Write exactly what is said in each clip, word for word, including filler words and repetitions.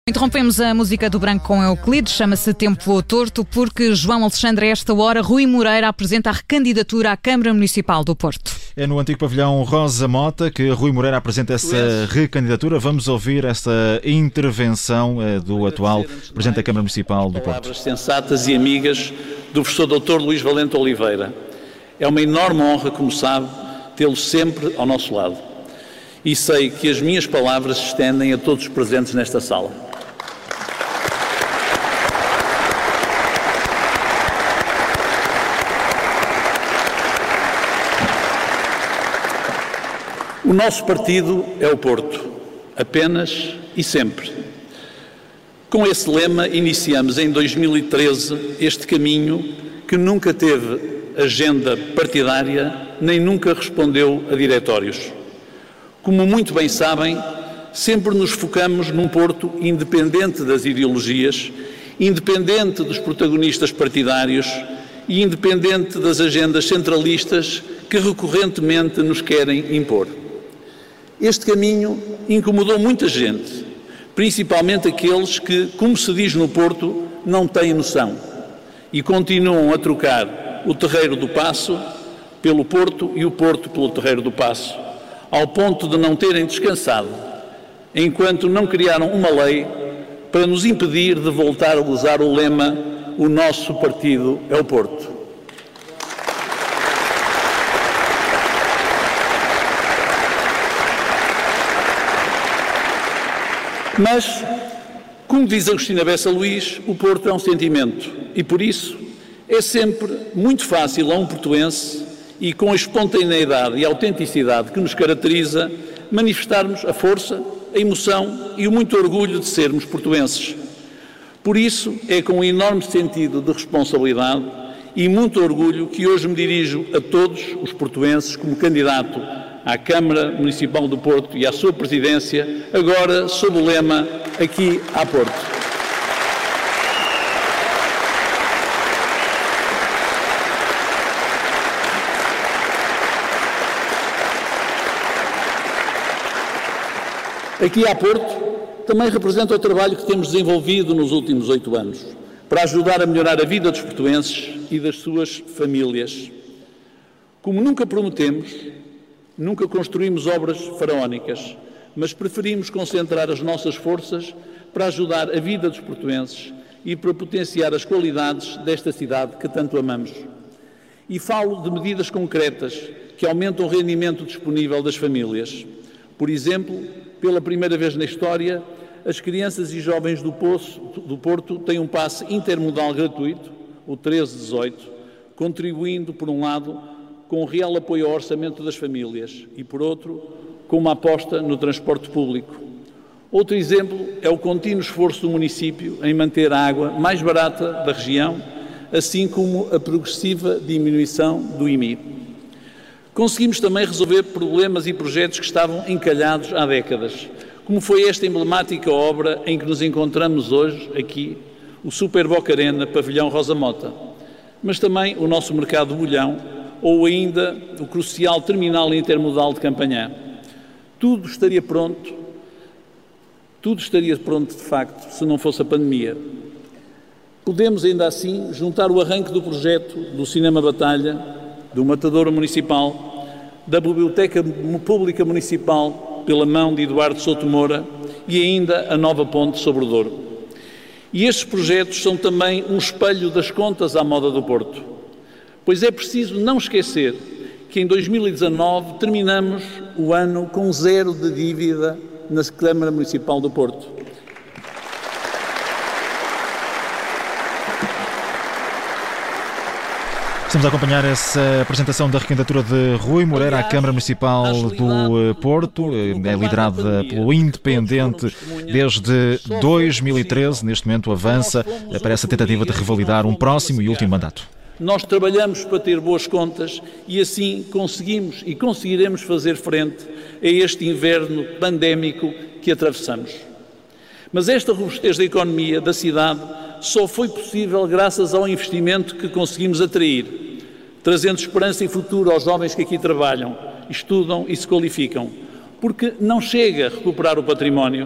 Interrompemos a música do Branco com Euclides, chama-se Tempo Torto, porque João Alexandre, a esta hora, Rui Moreira apresenta a recandidatura à Câmara Municipal do Porto. É no antigo pavilhão Rosa Mota que Rui Moreira apresenta essa recandidatura. Vamos ouvir essa intervenção do atual Presidente da Câmara Municipal do Porto. Palavras sensatas e amigas do professor doutor Luís Valente Oliveira. É uma enorme honra, como sabe, tê-lo sempre ao nosso lado. E sei que as minhas palavras se estendem a todos os presentes nesta sala. O nosso partido é o Porto, apenas e sempre. Com esse lema iniciamos em dois mil e treze este caminho que nunca teve agenda partidária nem nunca respondeu a diretórios. Como muito bem sabem, sempre nos focamos num Porto independente das ideologias, independente dos protagonistas partidários e independente das agendas centralistas que recorrentemente nos querem impor. Este caminho incomodou muita gente, principalmente aqueles que, como se diz no Porto, não têm noção e continuam a trocar o Terreiro do Paço pelo Porto e o Porto pelo Terreiro do Paço, ao ponto de não terem descansado, enquanto não criaram uma lei para nos impedir de voltar a usar o lema "O nosso partido é o Porto". Mas, como diz Agostina Bessa Luís, o Porto é um sentimento e, por isso, é sempre muito fácil a um portuense e com a espontaneidade e a autenticidade que nos caracteriza, manifestarmos a força, a emoção e o muito orgulho de sermos portuenses. Por isso, é com um enorme sentido de responsabilidade e muito orgulho que hoje me dirijo a todos os portuenses como candidato à Câmara Municipal do Porto e à sua presidência, agora sob o lema "Aqui há Porto". Aqui há Porto também representa o trabalho que temos desenvolvido nos últimos oito anos, para ajudar a melhorar a vida dos portuenses e das suas famílias. Como nunca prometemos, nunca construímos obras faraónicas, mas preferimos concentrar as nossas forças para ajudar a vida dos portuenses e para potenciar as qualidades desta cidade que tanto amamos. E falo de medidas concretas que aumentam o rendimento disponível das famílias. Por exemplo, pela primeira vez na história, as crianças e jovens do, Poço, do Porto têm um passe intermodal gratuito, o treze dezoito, contribuindo, por um lado, com o real apoio ao orçamento das famílias e, por outro, com uma aposta no transporte público. Outro exemplo é o contínuo esforço do município em manter a água mais barata da região, assim como a progressiva diminuição do I M I. Conseguimos também resolver problemas e projetos que estavam encalhados há décadas, como foi esta emblemática obra em que nos encontramos hoje, aqui, o Super Boca Arena, pavilhão Rosa Mota, mas também o nosso mercado de Bolhão, ou ainda o crucial terminal intermodal de Campanhã. Tudo estaria pronto, tudo estaria pronto de facto, se não fosse a pandemia. Podemos ainda assim juntar o arranque do projeto do Cinema Batalha, do Matadouro Municipal, da Biblioteca Pública Municipal, pela mão de Eduardo Souto Moura, e ainda a nova ponte sobre o Douro. E estes projetos são também um espelho das contas à moda do Porto. Pois é preciso não esquecer que em dois mil e dezanove terminamos o ano com zero de dívida na Câmara Municipal do Porto. Estamos a acompanhar essa apresentação da recandidatura de Rui Moreira à Câmara Municipal do Porto. É liderada pelo Independente desde dois mil e treze. Neste momento avança para essa tentativa de revalidar um próximo e último mandato. Nós trabalhamos para ter boas contas e assim conseguimos e conseguiremos fazer frente a este inverno pandémico que atravessamos. Mas esta robustez da economia da cidade só foi possível graças ao investimento que conseguimos atrair, trazendo esperança e futuro aos jovens que aqui trabalham, estudam e se qualificam, porque não chega a recuperar o património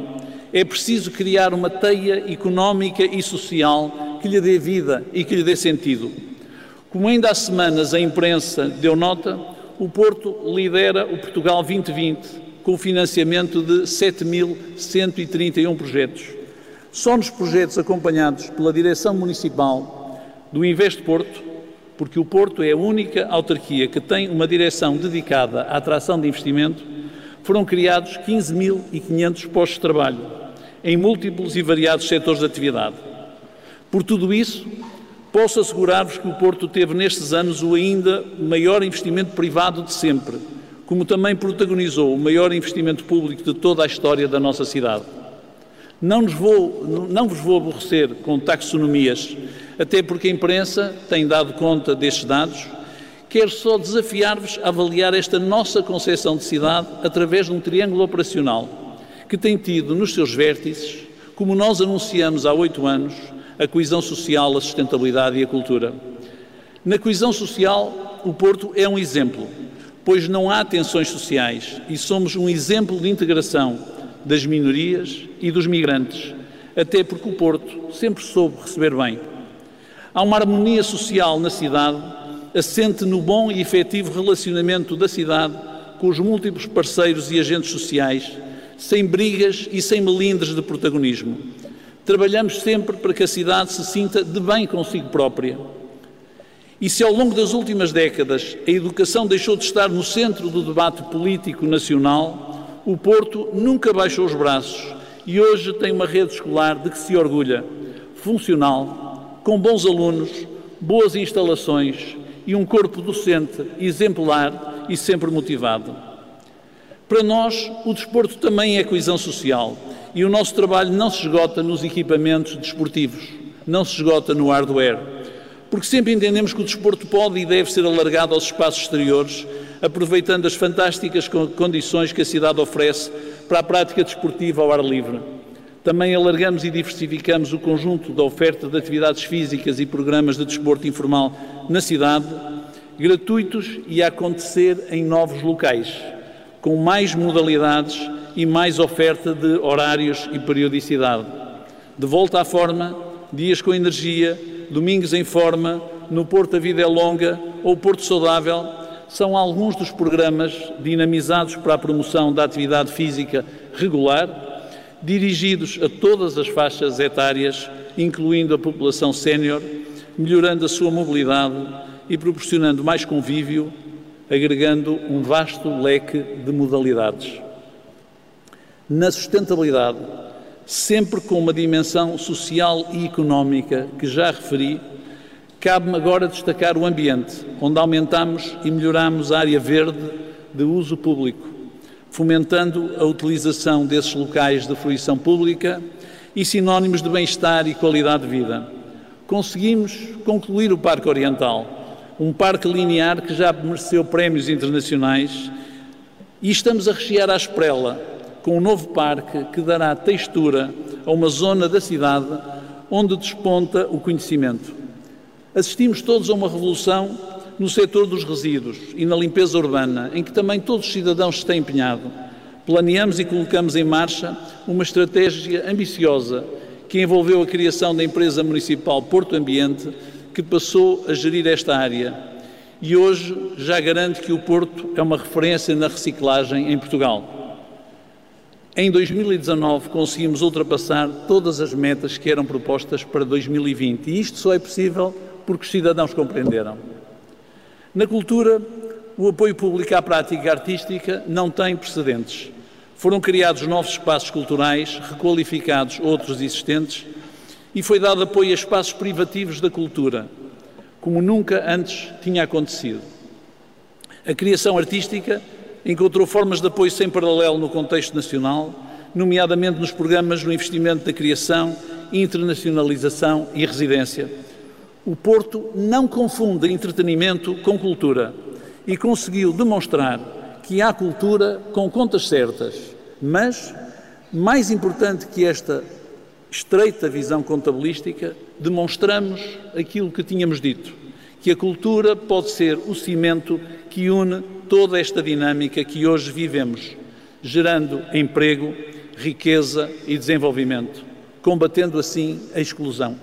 É preciso criar uma teia económica e social que lhe dê vida e que lhe dê sentido. Como ainda há semanas a imprensa deu nota, o Porto lidera o Portugal vinte vinte com o financiamento de sete mil cento e trinta e um projetos. Só nos projetos acompanhados pela Direção Municipal do Invest Porto, porque o Porto é a única autarquia que tem uma direção dedicada à atração de investimento, foram criados quinze mil e quinhentos postos de trabalho em múltiplos e variados setores de atividade. Por tudo isso, posso assegurar-vos que o Porto teve nestes anos o ainda maior investimento privado de sempre, como também protagonizou o maior investimento público de toda a história da nossa cidade. Não, nos vou, não vos vou aborrecer com taxonomias, até porque a imprensa tem dado conta destes dados. Quero só desafiar-vos a avaliar esta nossa concepção de cidade através de um triângulo operacional que tem tido nos seus vértices, como nós anunciamos há oito anos, a coesão social, a sustentabilidade e a cultura. Na coesão social, o Porto é um exemplo, pois não há tensões sociais e somos um exemplo de integração das minorias e dos migrantes, até porque o Porto sempre soube receber bem. Há uma harmonia social na cidade, assente no bom e efetivo relacionamento da cidade com os múltiplos parceiros e agentes sociais, sem brigas e sem melindres de protagonismo. Trabalhamos sempre para que a cidade se sinta de bem consigo própria. E se ao longo das últimas décadas a educação deixou de estar no centro do debate político nacional, o Porto nunca baixou os braços e hoje tem uma rede escolar de que se orgulha, funcional, com bons alunos, boas instalações e um corpo docente exemplar e sempre motivado. Para nós, o desporto também é coesão social e o nosso trabalho não se esgota nos equipamentos desportivos, não se esgota no hardware, porque sempre entendemos que o desporto pode e deve ser alargado aos espaços exteriores, aproveitando as fantásticas condições que a cidade oferece para a prática desportiva ao ar livre. Também alargamos e diversificamos o conjunto da oferta de atividades físicas e programas de desporto informal na cidade, gratuitos e a acontecer em novos locais, com mais modalidades e mais oferta de horários e periodicidade. De volta à forma, dias com energia, domingos em forma, no Porto a Vida é Longa ou Porto Saudável, são alguns dos programas dinamizados para a promoção da atividade física regular, dirigidos a todas as faixas etárias, incluindo a população sénior, melhorando a sua mobilidade e proporcionando mais convívio, agregando um vasto leque de modalidades. Na sustentabilidade, sempre com uma dimensão social e económica que já referi, cabe-me agora destacar o ambiente, onde aumentamos e melhoramos a área verde de uso público, fomentando a utilização desses locais de fruição pública e sinónimos de bem-estar e qualidade de vida. Conseguimos concluir o Parque Oriental, um parque linear que já mereceu prémios internacionais, e estamos a rechear à esprela com um novo parque que dará textura a uma zona da cidade onde desponta o conhecimento. Assistimos todos a uma revolução no setor dos resíduos e na limpeza urbana, em que também todos os cidadãos se têm empenhado. Planeamos e colocamos em marcha uma estratégia ambiciosa que envolveu a criação da empresa municipal Porto Ambiente, que passou a gerir esta área e hoje já garante que o Porto é uma referência na reciclagem em Portugal. Em dois mil e dezanove conseguimos ultrapassar todas as metas que eram propostas para dois mil e vinte e isto só é possível porque os cidadãos compreenderam. Na cultura, o apoio público à prática artística não tem precedentes. Foram criados novos espaços culturais, requalificados outros existentes, e foi dado apoio a espaços privativos da cultura, como nunca antes tinha acontecido. A criação artística encontrou formas de apoio sem paralelo no contexto nacional, nomeadamente nos programas no investimento da criação, internacionalização e residência. O Porto não confunde entretenimento com cultura e conseguiu demonstrar que há cultura com contas certas, mas, mais importante que esta estreita visão contabilística, demonstramos aquilo que tínhamos dito, que a cultura pode ser o cimento que une toda esta dinâmica que hoje vivemos, gerando emprego, riqueza e desenvolvimento, combatendo assim a exclusão.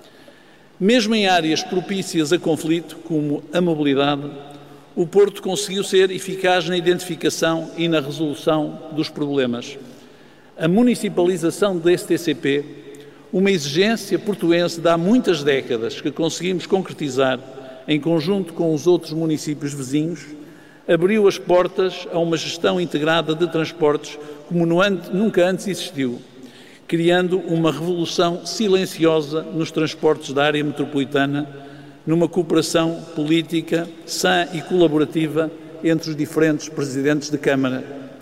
Mesmo em áreas propícias a conflito, como a mobilidade, o Porto conseguiu ser eficaz na identificação e na resolução dos problemas. A municipalização da S T C P, uma exigência portuense de há muitas décadas que conseguimos concretizar em conjunto com os outros municípios vizinhos, abriu as portas a uma gestão integrada de transportes como nunca antes existiu, criando uma revolução silenciosa nos transportes da área metropolitana, numa cooperação política sã e colaborativa entre os diferentes presidentes de Câmara.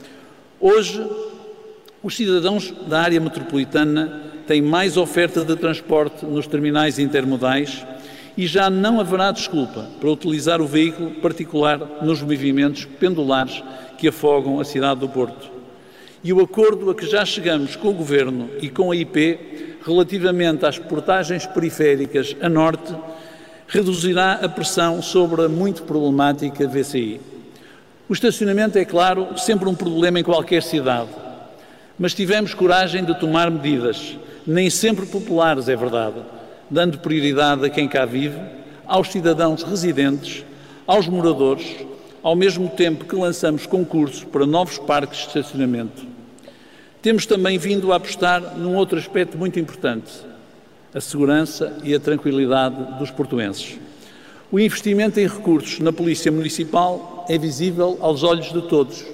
Hoje, os cidadãos da área metropolitana têm mais oferta de transporte nos terminais intermodais e já não haverá desculpa para utilizar o veículo particular nos movimentos pendulares que afogam a cidade do Porto. E o acordo a que já chegamos com o Governo e com a I P relativamente às portagens periféricas a norte reduzirá a pressão sobre a muito problemática V C I. O estacionamento é, claro, sempre um problema em qualquer cidade, mas tivemos coragem de tomar medidas, nem sempre populares, é verdade, dando prioridade a quem cá vive, aos cidadãos residentes, aos moradores, ao mesmo tempo que lançamos concursos para novos parques de estacionamento. Temos também vindo a apostar num outro aspecto muito importante, a segurança e a tranquilidade dos portuenses. O investimento em recursos na Polícia Municipal é visível aos olhos de todos,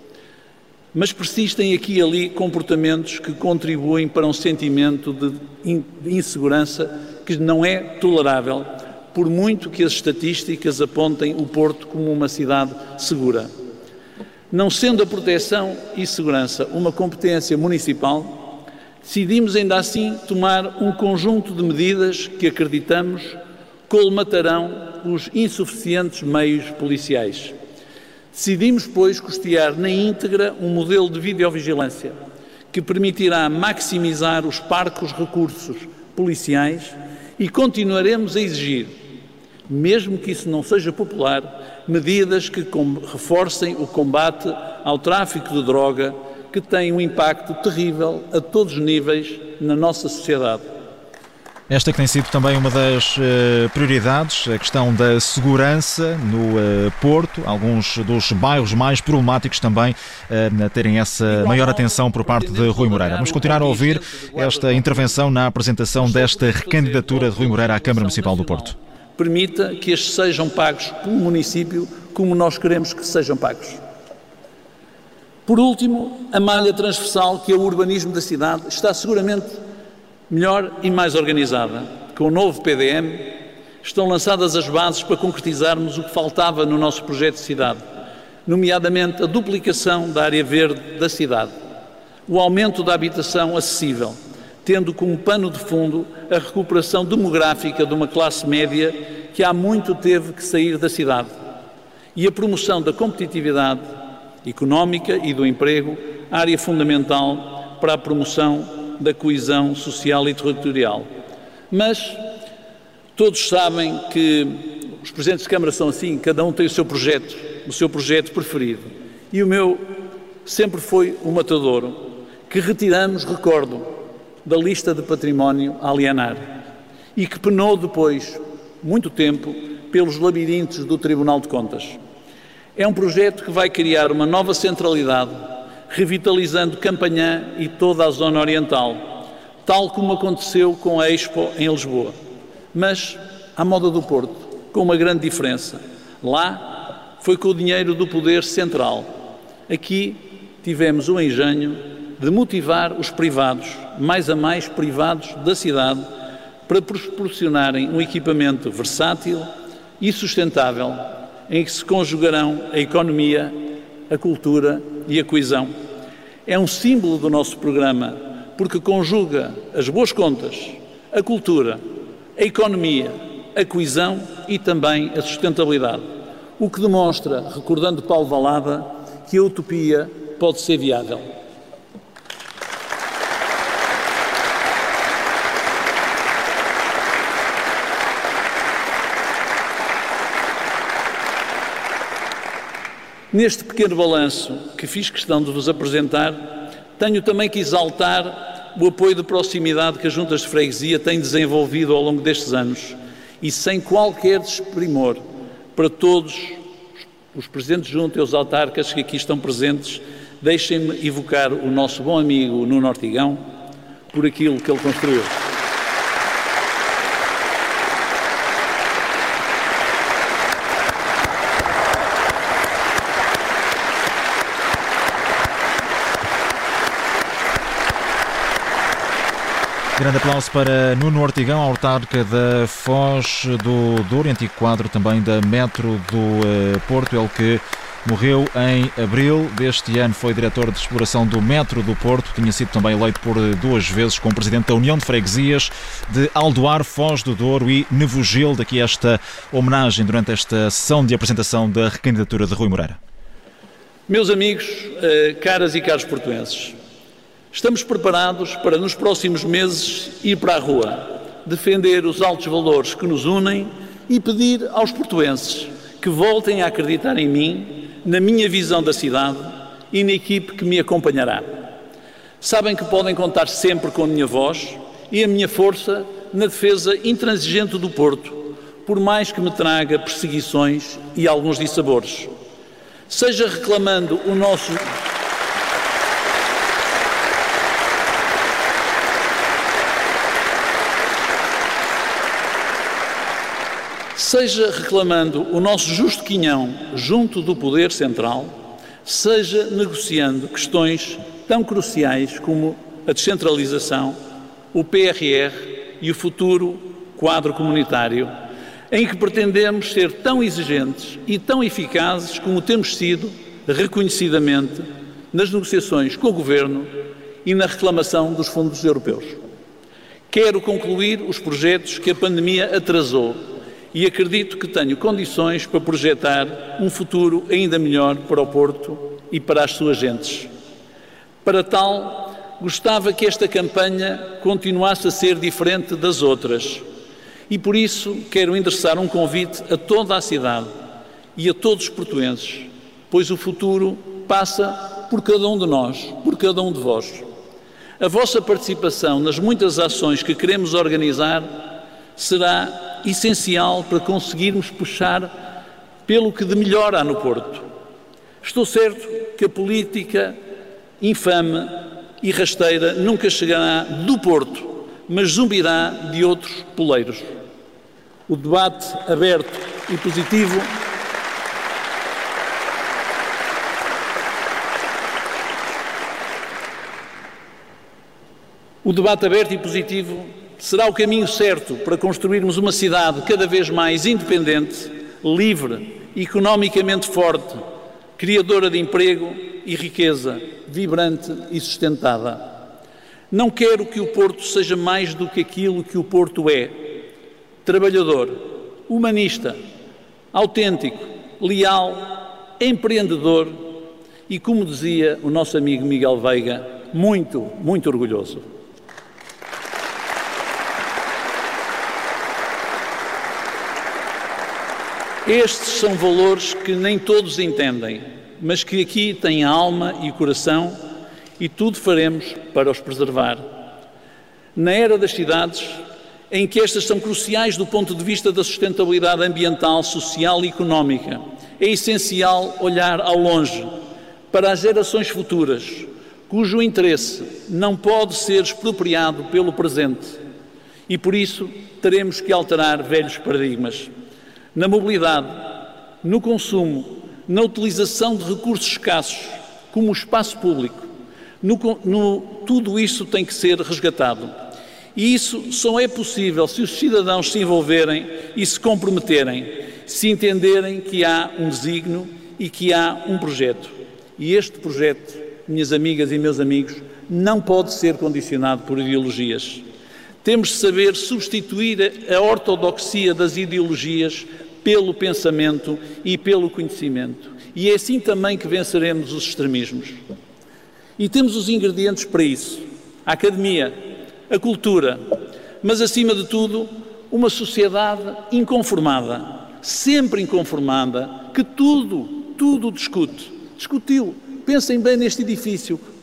mas persistem aqui e ali comportamentos que contribuem para um sentimento de insegurança que não é tolerável, por muito que as estatísticas apontem o Porto como uma cidade segura. Não sendo a proteção e segurança uma competência municipal, decidimos ainda assim tomar um conjunto de medidas que acreditamos colmatarão os insuficientes meios policiais. Decidimos, pois, custear na íntegra um modelo de videovigilância que permitirá maximizar os parcos recursos policiais e continuaremos a exigir, mesmo que isso não seja popular, medidas que reforcem o combate ao tráfico de droga, que tem um impacto terrível a todos os níveis na nossa sociedade. Esta que tem sido também uma das uh, prioridades, a questão da segurança no uh, Porto, alguns dos bairros mais problemáticos também uh, a terem essa maior atenção por parte de Rui Moreira. Vamos continuar a ouvir esta intervenção na apresentação desta recandidatura de Rui Moreira à Câmara Municipal do Porto. Permita que estes sejam pagos pelo município como nós queremos que sejam pagos. Por último, a malha transversal que é o urbanismo da cidade está seguramente melhor e mais organizada. Com o novo P D M estão lançadas as bases para concretizarmos o que faltava no nosso projeto de cidade, nomeadamente a duplicação da área verde da cidade, o aumento da habitação acessível, tendo como pano de fundo a recuperação demográfica de uma classe média que há muito teve que sair da cidade, e a promoção da competitividade económica e do emprego, área fundamental para a promoção da coesão social e territorial. Mas todos sabem que os presidentes de Câmara são assim, cada um tem o seu projeto, o seu projeto preferido. E o meu sempre foi o Matadouro, que retiramos, recordo, da lista de património a alienar e que penou depois, muito tempo, pelos labirintos do Tribunal de Contas. É um projeto que vai criar uma nova centralidade, revitalizando Campanhã e toda a zona oriental, tal como aconteceu com a Expo em Lisboa. Mas, à moda do Porto, com uma grande diferença. Lá foi com o dinheiro do poder central. Aqui tivemos o engenho de motivar os privados, mais a mais privados da cidade, para proporcionarem um equipamento versátil e sustentável, em que se conjugarão a economia, a cultura e a coesão. É um símbolo do nosso programa, porque conjuga as boas contas, a cultura, a economia, a coesão e também a sustentabilidade. O que demonstra, recordando Paulo Valada, que a utopia pode ser viável. Neste pequeno balanço que fiz questão de vos apresentar, tenho também que exaltar o apoio de proximidade que as juntas de freguesia têm desenvolvido ao longo destes anos e sem qualquer desprimor para todos os presidentes de junta e os autarcas que aqui estão presentes, deixem-me evocar o nosso bom amigo Nuno Ortigão por aquilo que ele construiu. Grande aplauso para Nuno Ortigão, autarca da Foz do Douro, antigo quadro também da Metro do uh, Porto, ele que morreu em abril deste ano, foi diretor de exploração do Metro do Porto, tinha sido também eleito por duas vezes como presidente da União de Freguesias de Aldoar, Foz do Douro e Nevogil. Daqui esta homenagem durante esta sessão de apresentação da recandidatura de Rui Moreira. Meus amigos, uh, caras e caros portuenses, estamos preparados para, nos próximos meses, ir para a rua, defender os altos valores que nos unem e pedir aos portuenses que voltem a acreditar em mim, na minha visão da cidade e na equipe que me acompanhará. Sabem que podem contar sempre com a minha voz e a minha força na defesa intransigente do Porto, por mais que me traga perseguições e alguns dissabores. Seja reclamando o nosso... Seja reclamando o nosso justo quinhão junto do Poder Central, seja negociando questões tão cruciais como a descentralização, o P R R e o futuro quadro comunitário, em que pretendemos ser tão exigentes e tão eficazes como temos sido, reconhecidamente, nas negociações com o Governo e na reclamação dos fundos europeus. Quero concluir os projetos que a pandemia atrasou e acredito que tenho condições para projetar um futuro ainda melhor para o Porto e para as suas gentes. Para tal, gostava que esta campanha continuasse a ser diferente das outras e, por isso, quero endereçar um convite a toda a cidade e a todos os portuenses, pois o futuro passa por cada um de nós, por cada um de vós. A vossa participação nas muitas ações que queremos organizar será essencial para conseguirmos puxar pelo que de melhor há no Porto. Estou certo que a política infame e rasteira nunca chegará do Porto, mas zumbirá de outros poleiros. O debate aberto e positivo O debate aberto e positivo será o caminho certo para construirmos uma cidade cada vez mais independente, livre, economicamente forte, criadora de emprego e riqueza, vibrante e sustentada. Não quero que o Porto seja mais do que aquilo que o Porto é: trabalhador, humanista, autêntico, leal, empreendedor e, como dizia o nosso amigo Miguel Veiga, muito, muito orgulhoso. Estes são valores que nem todos entendem, mas que aqui têm a alma e o coração e tudo faremos para os preservar. Na era das cidades, em que estas são cruciais do ponto de vista da sustentabilidade ambiental, social e económica, é essencial olhar ao longe, para as gerações futuras, cujo interesse não pode ser expropriado pelo presente. E por isso teremos que alterar velhos paradigmas. Na mobilidade, no consumo, na utilização de recursos escassos, como o espaço público, no, no, tudo isso tem que ser resgatado. E isso só é possível se os cidadãos se envolverem e se comprometerem, se entenderem que há um desígnio e que há um projeto. E este projeto, minhas amigas e meus amigos, não pode ser condicionado por ideologias. Temos de saber substituir a ortodoxia das ideologias pelo pensamento e pelo conhecimento. E é assim também que venceremos os extremismos. E temos os ingredientes para isso: a academia, a cultura, mas, acima de tudo, uma sociedade inconformada, sempre inconformada, que tudo, tudo discute. Discutiu. Pensem bem neste edifício.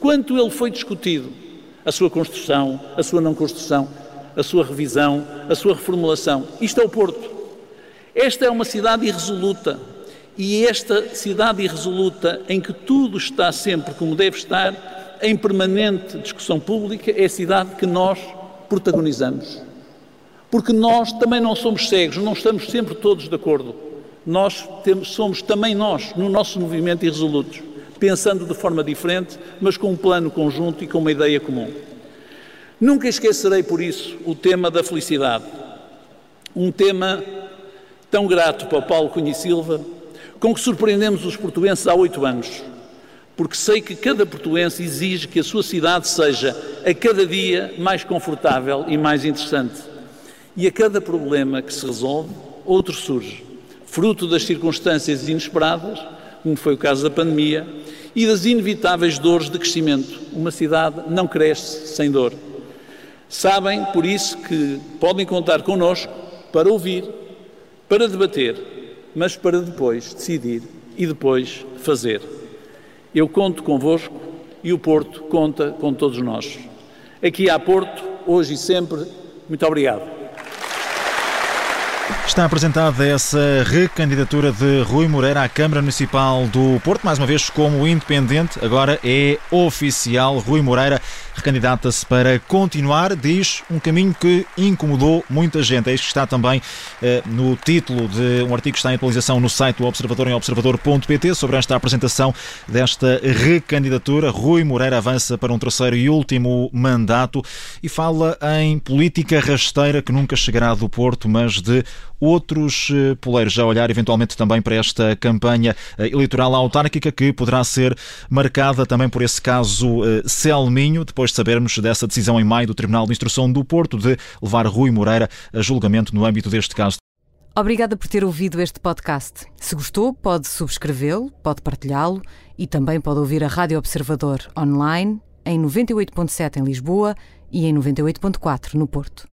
quanto ele foi discutido, a sua construção, a sua não construção, a sua revisão, a sua reformulação. Isto é o Porto. Esta é uma cidade irresoluta, e esta cidade irresoluta, em que tudo está sempre como deve estar, em permanente discussão pública, é a cidade que nós protagonizamos. Porque nós também não somos cegos, não estamos sempre todos de acordo. Nós temos, somos também nós, no nosso movimento, irresolutos, pensando de forma diferente, mas com um plano conjunto e com uma ideia comum. Nunca esquecerei, por isso, o tema da felicidade. Um tema tão grato para o Paulo Cunha e Silva, com que surpreendemos os portuenses há oito anos, porque sei que cada portuense exige que a sua cidade seja, a cada dia, mais confortável e mais interessante. E a cada problema que se resolve, outro surge, fruto das circunstâncias inesperadas, como foi o caso da pandemia, e das inevitáveis dores de crescimento. Uma cidade não cresce sem dor. Sabem, por isso, que podem contar connosco para ouvir, para debater, mas para depois decidir e depois fazer. Eu conto convosco e o Porto conta com todos nós. Aqui há Porto, hoje e sempre. Muito obrigado. Está apresentada essa recandidatura de Rui Moreira à Câmara Municipal do Porto, mais uma vez como independente, agora é oficial. Rui Moreira recandidata-se para continuar, diz, um caminho que incomodou muita gente. É isto que está também eh, no título de um artigo que está em atualização no site do Observador, em observador ponto pt, sobre esta apresentação desta recandidatura. Rui Moreira avança para um terceiro e último mandato e fala em política rasteira que nunca chegará do Porto, mas de outros poleiros, a olhar eventualmente também para esta campanha eleitoral autárquica que poderá ser marcada também por esse caso Selminho, depois de sabermos dessa decisão em maio do Tribunal de Instrução do Porto de levar Rui Moreira a julgamento no âmbito deste caso. Obrigada por ter ouvido este podcast. Se gostou, pode subscrevê-lo, pode partilhá-lo e também pode ouvir a Rádio Observador online em noventa e oito ponto sete em Lisboa e em noventa e oito ponto quatro no Porto.